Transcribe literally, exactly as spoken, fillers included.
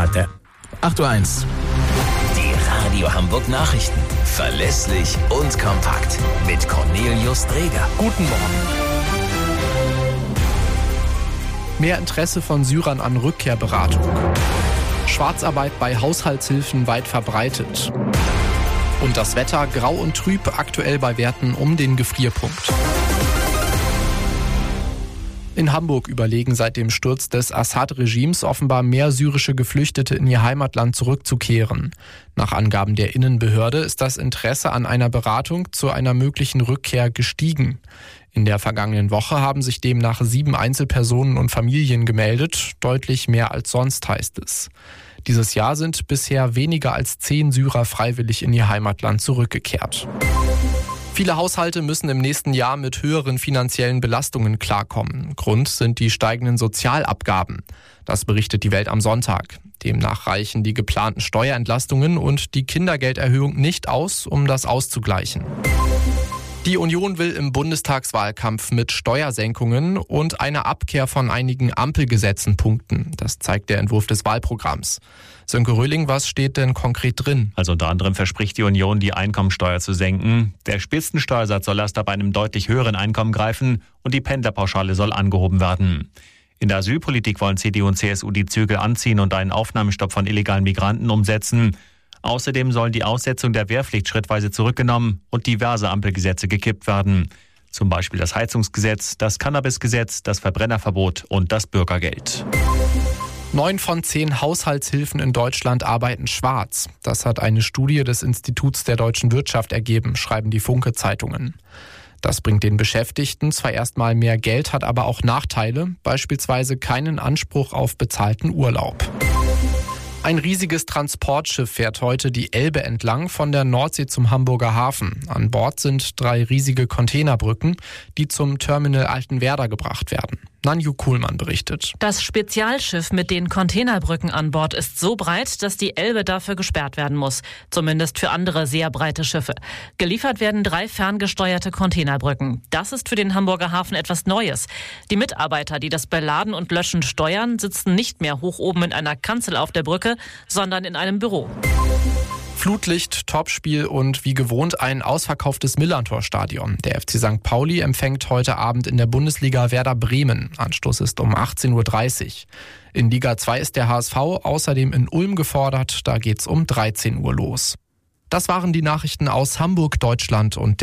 heute. acht Uhr eins. Die Radio Hamburg Nachrichten. Verlässlich und kompakt. Mit Cornelius Dreger. Guten Morgen. Mehr Interesse von Syrern an Rückkehrberatung. Schwarzarbeit bei Haushaltshilfen weit verbreitet. Und das Wetter grau und trüb, aktuell bei Werten um den Gefrierpunkt. In Hamburg überlegen seit dem Sturz des Assad-Regimes offenbar mehr syrische Geflüchtete in ihr Heimatland zurückzukehren. Nach Angaben der Innenbehörde ist das Interesse an einer Beratung zu einer möglichen Rückkehr gestiegen. In der vergangenen Woche haben sich demnach sieben Einzelpersonen und Familien gemeldet, deutlich mehr als sonst, heißt es. Dieses Jahr sind bisher weniger als zehn Syrer freiwillig in ihr Heimatland zurückgekehrt. Viele Haushalte müssen im nächsten Jahr mit höheren finanziellen Belastungen klarkommen. Grund sind die steigenden Sozialabgaben. Das berichtet die Welt am Sonntag. Demnach reichen die geplanten Steuerentlastungen und die Kindergelderhöhung nicht aus, um das auszugleichen. Die Union will im Bundestagswahlkampf mit Steuersenkungen und einer Abkehr von einigen Ampelgesetzen punkten. Das zeigt der Entwurf des Wahlprogramms. Sönke Röhling, was steht denn konkret drin? Also unter anderem verspricht die Union, die Einkommensteuer zu senken. Der Spitzensteuersatz soll erst ab einem deutlich höheren Einkommen greifen und die Pendlerpauschale soll angehoben werden. In der Asylpolitik wollen C D U und C S U die Zügel anziehen und einen Aufnahmestopp von illegalen Migranten umsetzen. Außerdem sollen die Aussetzung der Wehrpflicht schrittweise zurückgenommen und diverse Ampelgesetze gekippt werden. Zum Beispiel das Heizungsgesetz, das Cannabisgesetz, das Verbrennerverbot und das Bürgergeld. Neun von zehn Haushaltshilfen in Deutschland arbeiten schwarz. Das hat eine Studie des Instituts der deutschen Wirtschaft ergeben, schreiben die Funke-Zeitungen. Das bringt den Beschäftigten zwar erstmal mehr Geld, hat aber auch Nachteile, beispielsweise keinen Anspruch auf bezahlten Urlaub. Ein riesiges Transportschiff fährt heute die Elbe entlang von der Nordsee zum Hamburger Hafen. An Bord sind drei riesige Containerbrücken, die zum Terminal Altenwerder gebracht werden. Nanju Kuhlmann berichtet. Das Spezialschiff mit den Containerbrücken an Bord ist so breit, dass die Elbe dafür gesperrt werden muss. Zumindest für andere sehr breite Schiffe. Geliefert werden drei ferngesteuerte Containerbrücken. Das ist für den Hamburger Hafen etwas Neues. Die Mitarbeiter, die das Beladen und Löschen steuern, sitzen nicht mehr hoch oben in einer Kanzel auf der Brücke, sondern in einem Büro. Flutlicht, Topspiel und wie gewohnt ein ausverkauftes Millantor-Stadion. Der F C Sankt Pauli empfängt heute Abend in der Bundesliga Werder Bremen. Anstoß ist um achtzehn Uhr dreißig. In Liga zwei ist der H S V außerdem in Ulm gefordert. Da geht's um dreizehn Uhr los. Das waren die Nachrichten aus Hamburg, Deutschland und